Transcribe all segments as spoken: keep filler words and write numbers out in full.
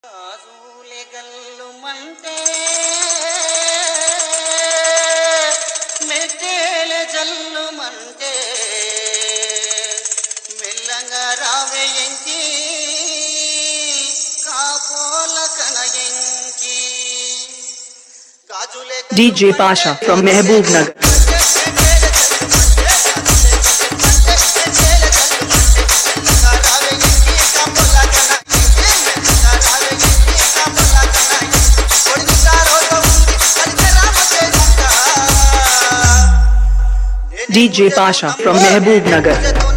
గాజులే గల్లుమంటే మెట్టేల జల్లుమంటే మెల్లంగా రావే ఎంకి కాపోల కనయంకి గాజులే D J Pasha from Mehboob Nagar. D J Pasha from Mehboob Nagar.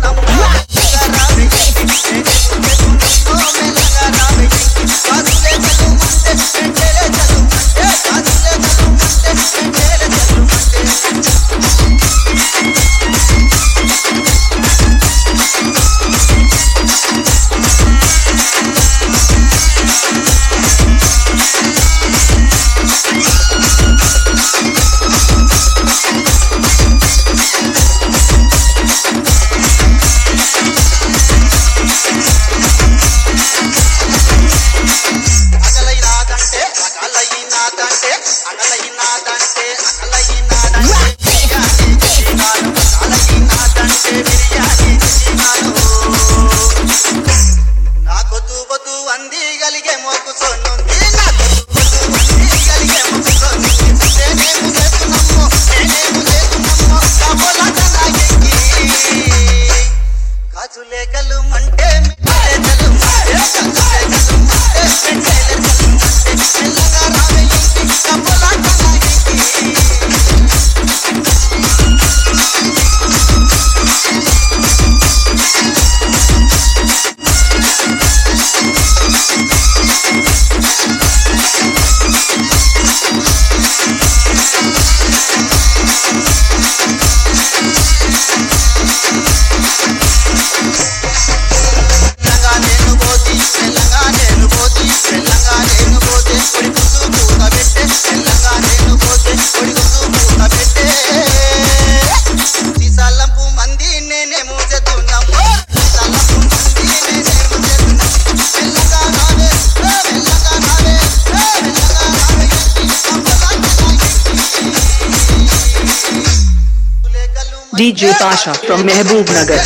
D J Pasha from Mehboob Nagar.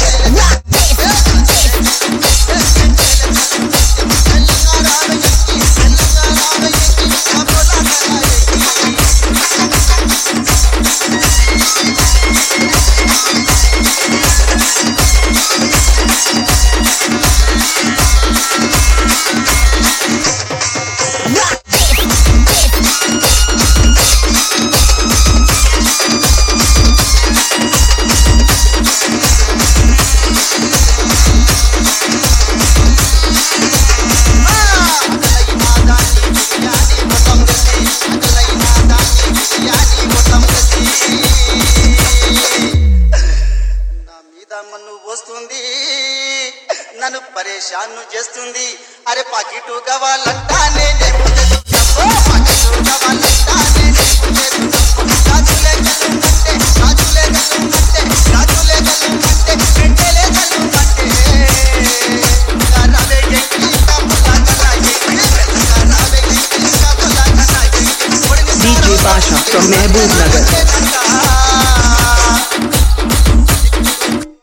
నన్ను పరేషాను చేస్తుంది అరే పాకెటు కావాలంటానే గాజులే గల్లుమంటే గాజులే గల్లుమంటే గాజులే గల్లుమంటే పెట్టేలే గల్లుమంటే రావే ఎంకి కాపోల కనయంకి రావే ఎంకి కాపోల కనయంకి D J Pasha from Mehboob Nagar.